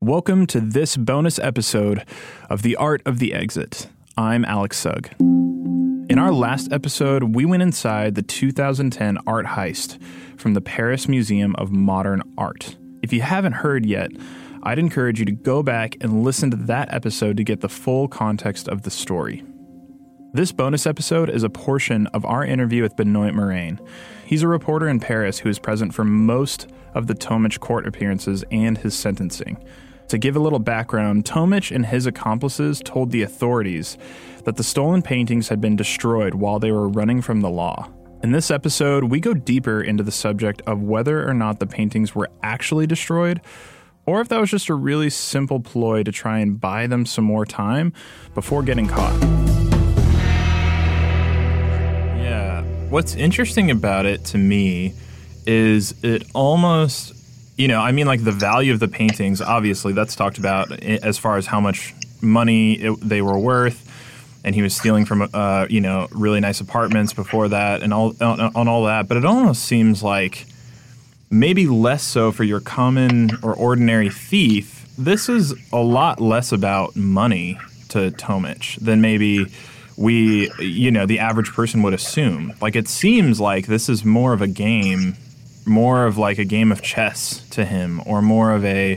Welcome to this bonus episode of The Art of the Exit. I'm Alex Sugg. In our last episode, we went inside the 2010 art heist from the Paris Museum of Modern Art. If you haven't heard yet, I'd encourage you to go back and listen to that episode to get the full context of the story. This bonus episode is a portion of our interview with Benoit Moraine. He's a reporter in Paris who is present for most of the Tomic court appearances and his sentencing. To give a little background, Tomic and his accomplices told the authorities that the stolen paintings had been destroyed while they were running from the law. In this episode, we go deeper into the subject of whether or not the paintings were actually destroyed, or if that was just a really simple ploy to try and buy them some more time before getting caught. Yeah, what's interesting about it to me is it almost... like the value of the paintings, obviously, that's talked about as far as how much money they were worth, and he was stealing from, really nice apartments before that and all that. But it almost seems like maybe less so for your common or ordinary thief. This is a lot less about money to Tomic than maybe the average person would assume. Like, it seems like this is more of a game, more of like a game of chess to him, or more of a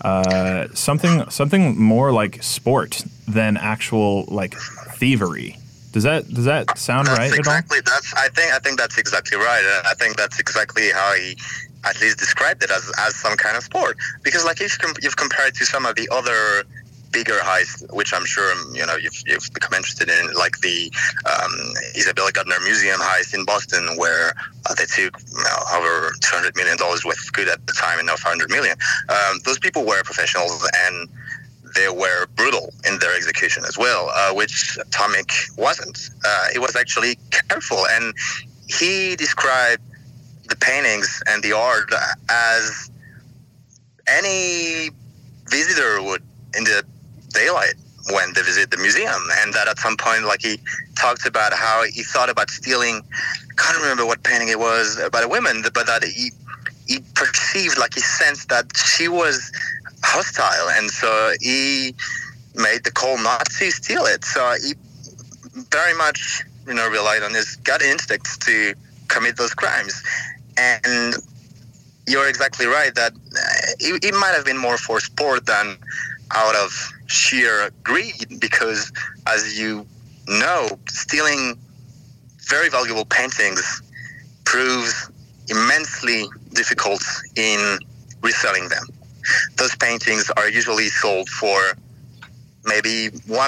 something more like sport than actual like thievery. Does that sound right exactly, at all? I think that's exactly right. I think that's exactly how he at least described it as some kind of sport. Because like if you've compared to some of the other bigger heists, which I'm sure you've become interested in, like the Isabella Gardner Museum heist in Boston, where they took over $200 million worth of good at the time, and now $500 million. Those people were professionals, and they were brutal in their execution as well, which Tomic wasn't. He was actually careful, and he described the paintings and the art as any visitor would in the daylight when they visit the museum. And that at some point, like, he talked about how he thought about stealing, I can't remember what painting it was, about a woman, but that he perceived, like, he sensed that she was hostile, and so he made the call not to steal it. So he very much relied on his gut instincts to commit those crimes. And you're exactly right that it might have been more for sport than out of sheer greed, because, as you know, stealing very valuable paintings proves immensely difficult in reselling them. Those paintings are usually sold for maybe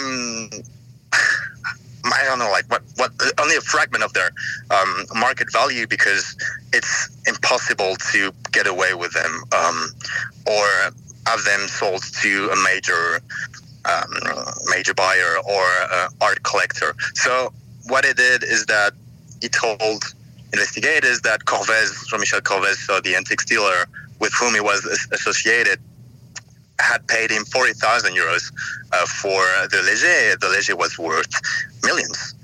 only a fragment of their market value, because it's impossible to get away with them or have them sold to a major buyer or art collector. So what he did is that he told investigators that Jean-Michel Corvès, so the antique dealer with whom he was associated, had paid him 40,000 euros for the Léger. The Léger was worth millions.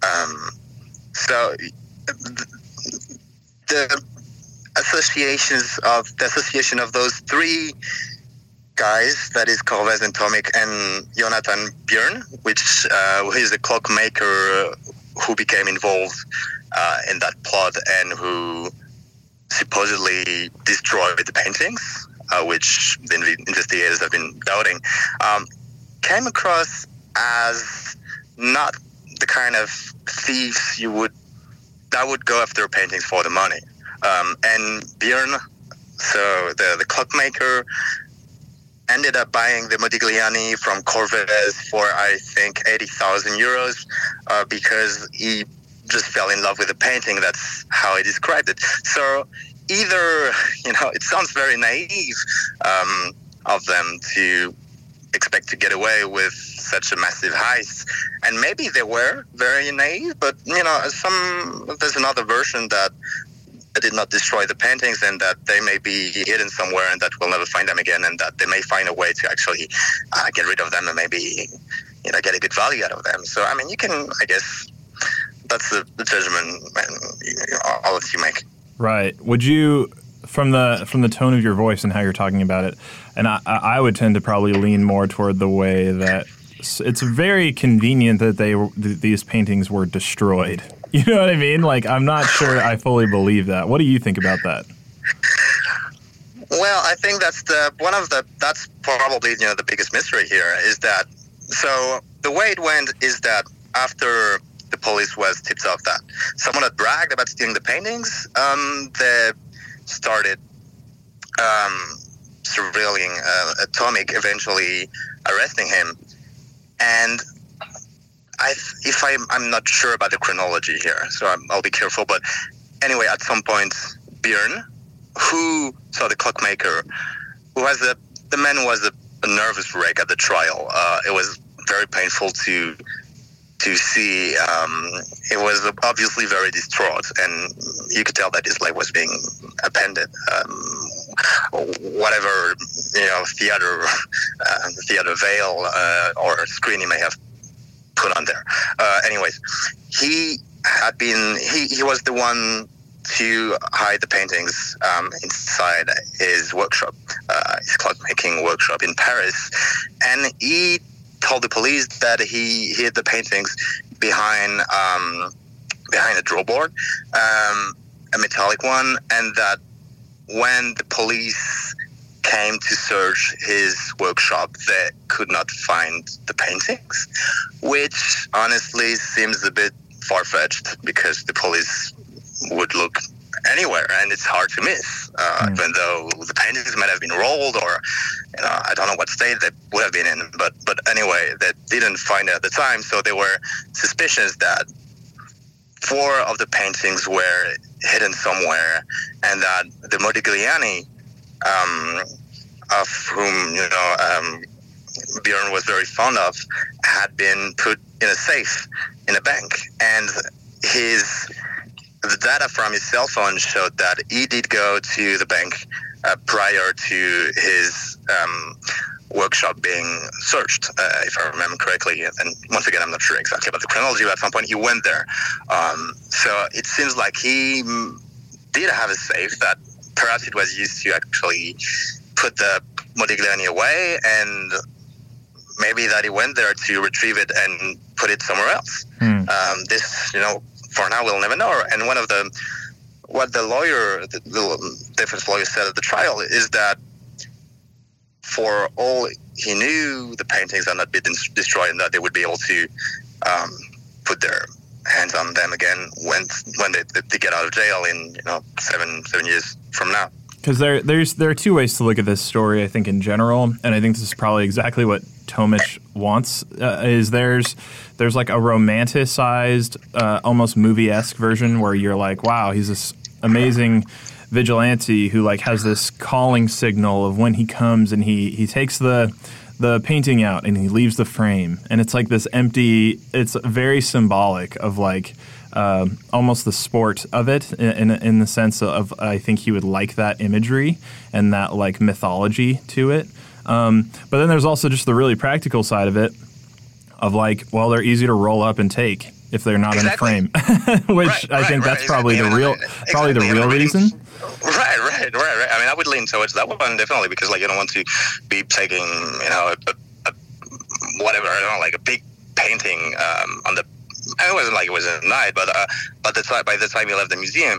So the association of those three guys, that is Corvès and Tomic and Jonathan Björn, which is a clockmaker who became involved in that plot and who supposedly destroyed the paintings, which the investigators have been doubting, came across as not the kind of thieves that would go after paintings for the money. And Björn, so the clockmaker, ended up buying the Modigliani from Corvès for, I think, 80,000 euros because he just fell in love with the painting. That's how he described it. So either, it sounds very naive of them to expect to get away with such a massive heist. And maybe they were very naive, but, there's another version that they did not destroy the paintings and that they may be hidden somewhere and that we'll never find them again, and that they may find a way to actually get rid of them and maybe, get a good value out of them. So, you can, I guess, that's the judgment all of you make. Right. Would you from the tone of your voice and how you're talking about it, and I would tend to probably lean more toward the way that it's very convenient that these paintings were destroyed. You know what I mean? Like, I'm not sure I fully believe that. What do you think about that? Well, I think that's probably the biggest mystery here is that. So the way it went is that after the police was tipped off that someone had bragged about stealing the paintings, they started surveilling Tomic, eventually arresting him. And I'm not sure about the chronology here, so I'll be careful. But anyway, at some point, Björn, who saw the clockmaker, the man was a nervous wreck at the trial. It was very painful to see. It was obviously very distraught, and you could tell that his leg was being appended. Whatever theater veil or screen he may have put on there. Anyways, he was the one to hide the paintings inside his workshop, his clockmaking workshop in Paris, and he told the police that he hid the paintings behind a drawboard, a metallic one, and that when the police came to search his workshop, they could not find the paintings, which honestly seems a bit far-fetched because the police would look anywhere and it's hard to miss, even though the paintings might have been rolled or, I don't know what state they would have been in, but anyway, they didn't find it at the time, so they were suspicious that 4 of the paintings were hidden somewhere, and that the Modigliani, of whom Björn was very fond of, had been put in a safe in a bank, and the data from his cell phone showed that he did go to the bank prior to his workshop being searched, if I remember correctly. And once again, I'm not sure exactly about the chronology, but at some point he went there. So it seems like he did have a safe that perhaps it was used to actually put the Modigliani away, and maybe that he went there to retrieve it and put it somewhere else. This, for now, we'll never know. And what the defense lawyer said at the trial is that for all he knew, the paintings had not been destroyed, and that they would be able to put their hands on them again when they get out of jail in 7 years from now. Because there are 2 ways to look at this story, I think, in general, and I think this is probably exactly what Tomic wants. Is there's like a romanticized, almost movie-esque version where you're like, wow, he's this amazing vigilante who like has this calling signal of when he comes and he takes the painting out and he leaves the frame, and it's like this empty. It's very symbolic of like. Almost the sport of it in the sense of I think he would like that imagery and that like mythology to it. But then there's also just the really practical side of it of like, well, they're easy to roll up and take if they're not in a frame, which I think that's probably the real reason. Right. I mean, I would lean towards that one definitely because like you don't want to be taking a whatever, like a big painting on the. It wasn't like it was at night, but by the time he left the museum,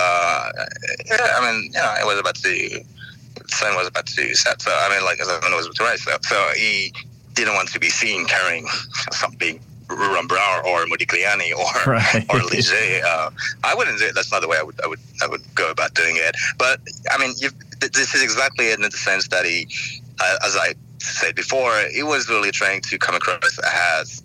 it was about to. The sun was about to set, so I mean, like the sun was about to rise. So he didn't want to be seen carrying something Rembrandt or Modigliani or Liget. I wouldn't do it. That's not the way I would go about doing it. But I mean, this is exactly in the sense that he, as I said before, he was really trying to come across as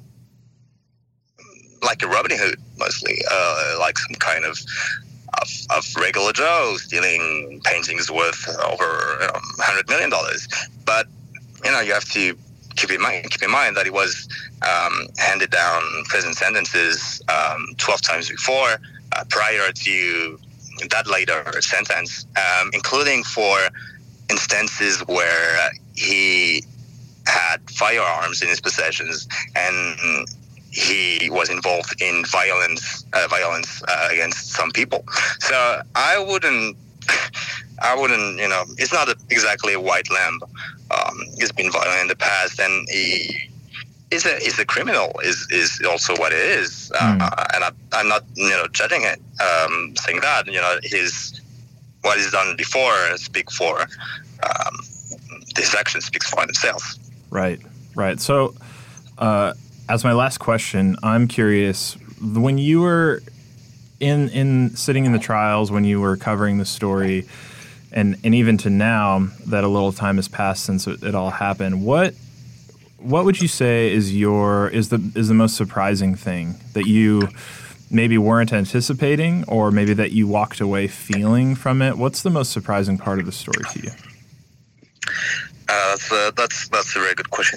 like a Robin Hood, mostly, like some kind of regular Joe stealing paintings worth over $100 million. But you have to keep in mind that he was handed down prison sentences 12 times before, prior to that later sentence, including for instances where he had firearms in his possessions and he was involved in violence against some people. So I wouldn't I wouldn't, he's not exactly a white lamb. He's been violent in the past, and he's a criminal. Is also what it is, and I'm not, judging it, saying that, what he's done before speak for his actions speaks for themselves. Right. So, as my last question, I'm curious, when you were in sitting in the trials, when you were covering the story, and even to now that a little time has passed since it all happened, what would you say is the most surprising thing that you maybe weren't anticipating, or maybe that you walked away feeling from it? What's the most surprising part of the story to you? That's a very good question.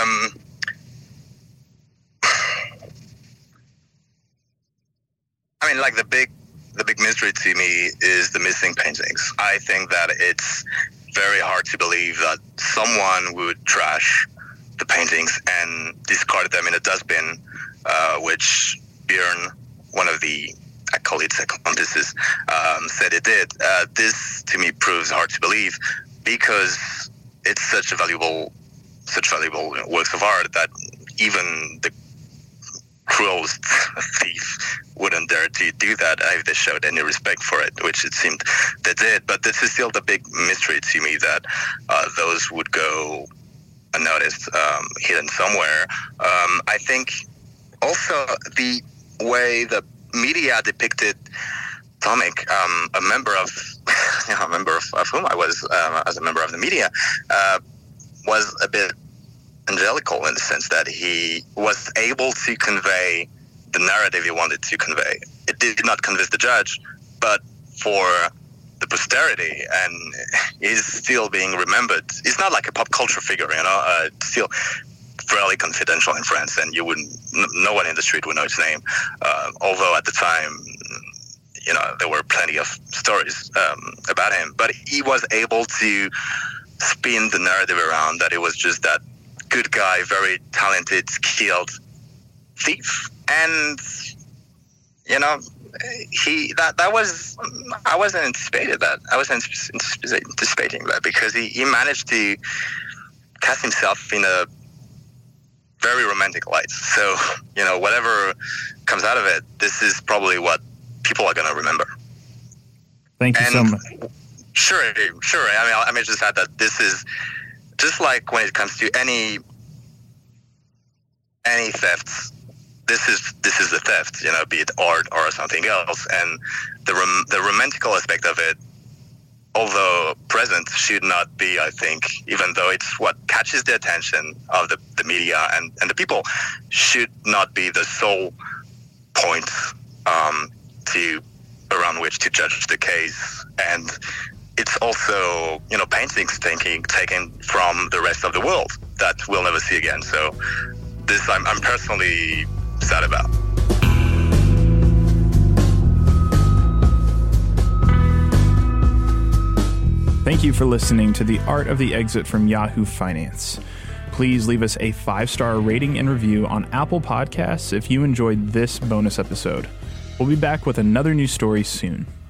I mean, like the big mystery to me is the missing paintings. I think that it's very hard to believe that someone would trash the paintings and discard them in a dustbin, which Björn, one of the acolytes, accomplices, said it did. This to me proves hard to believe, because it's such valuable works of art that even the cruelest thief wouldn't dare to do that if they showed any respect for it, which it seemed they did. But this is still the big mystery to me, that those would go unnoticed, hidden somewhere. I think also the way the media depicted Tomek, a member of whom I was as a member of the media, was a bit angelical in the sense that he was able to convey the narrative he wanted to convey. It did not convince the judge, but for the posterity, and he's still being remembered. He's not like a pop culture figure, still fairly confidential in France, and no one in the street would know his name. Although at the time, there were plenty of stories about him, but he was able to spin the narrative around that it was just that good guy, very talented, skilled thief. And I wasn't anticipating that. I wasn't anticipating that, because he managed to cast himself in a very romantic light. So, whatever comes out of it, this is probably what people are going to remember. Thank you so much. Sure. I may just add that this is just like when it comes to any thefts. This is the theft, be it art or something else, and the romantical aspect of it, although present, should not be, I think, even though it's what catches the attention of the media and the people, should not be the sole point around which to judge the case. And it's also, paintings taken from the rest of the world that we'll never see again. So this I'm personally sad about. Thank you for listening to The Art of the Exit from Yahoo Finance. Please leave us a 5-star rating and review on Apple Podcasts if you enjoyed this bonus episode. We'll be back with another new story soon.